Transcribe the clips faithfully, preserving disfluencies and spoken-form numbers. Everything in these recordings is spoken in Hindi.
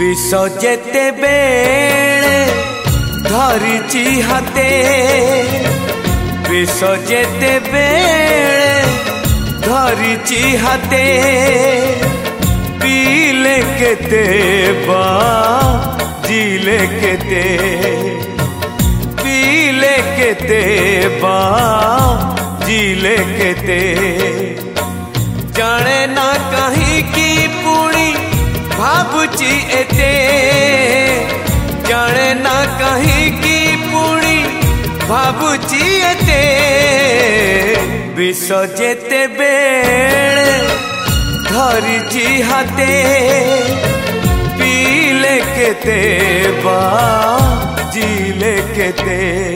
विष जेते बेले धरिची हाते विष जेते बेले धरिची हाते पीले केते बा जीले केते पीले केते बा जीले केते जाने ना कहीं की पुणी भाबुची एते जाने ना कहीं की पुणी भाबुची एते विष जेते बेले धरिची हाते पीले केते बा जीले केते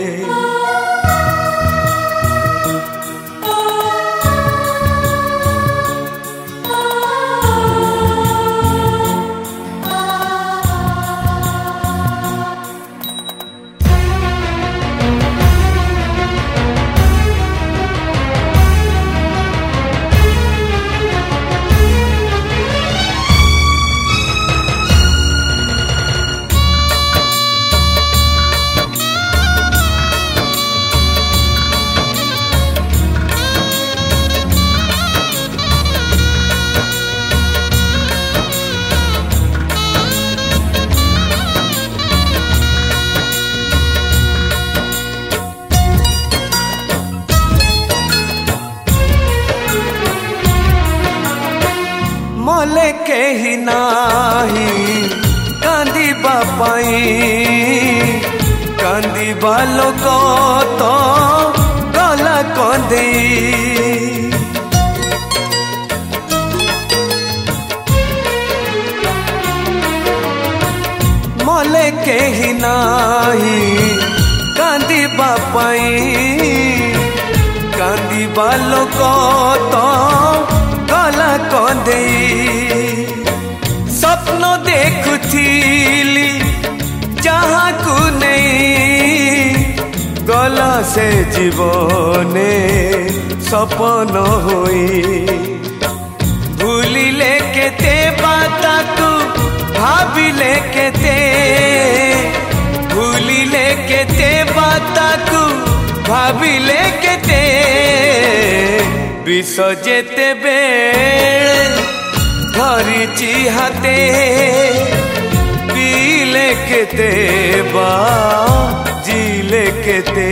मले केही नाही कांदिबा पाई कांदिबा लोक तो गला कंदी मले केही नाही कांदिबा पाई कांदिबा लोक तो गला कंदे स्वप्न देखुथिली जहाँ को नहीं गला से जीवने सपन होई भूलिले केते बाता को भाविले केते भूलिले केते बाता को भाविले केते विष जेते बेले धरिची हाते पीले केते बा जीले केते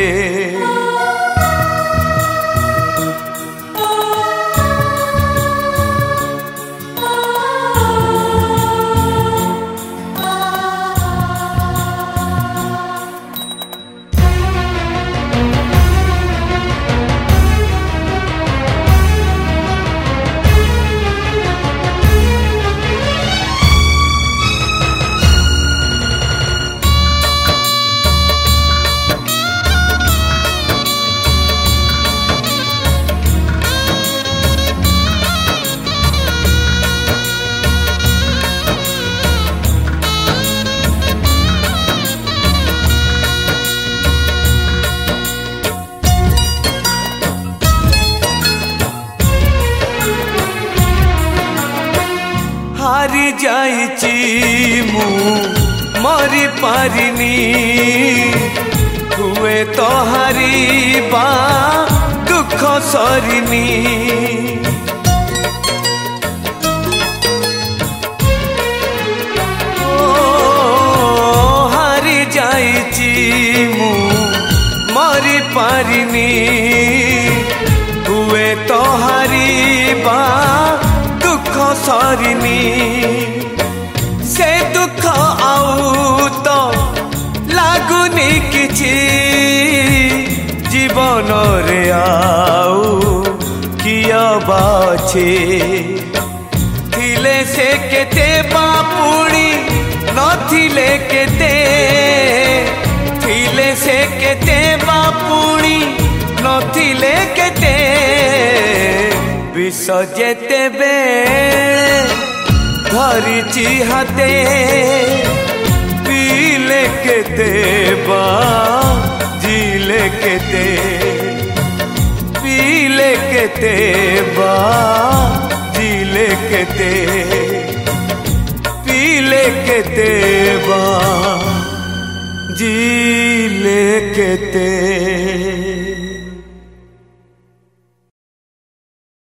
हारी जाइची मु मरी पारिनी हुए तो हारिबा दुख सरिनी ओ हारी जाइची मु मरी पारिनी हुए तो हारिबा दुख सरिनी से दुख आउ तो लागुनी किछि जीवन रे आउ किया बाछे थिले से केते बापुणी नथिले केते थिले से केते बापुणी नथिले केते विष जेते बेले धरिची हाते पीले केते बा जीले केते पीले केते बा जीले केते पीले लेके तेवा जी लेके ते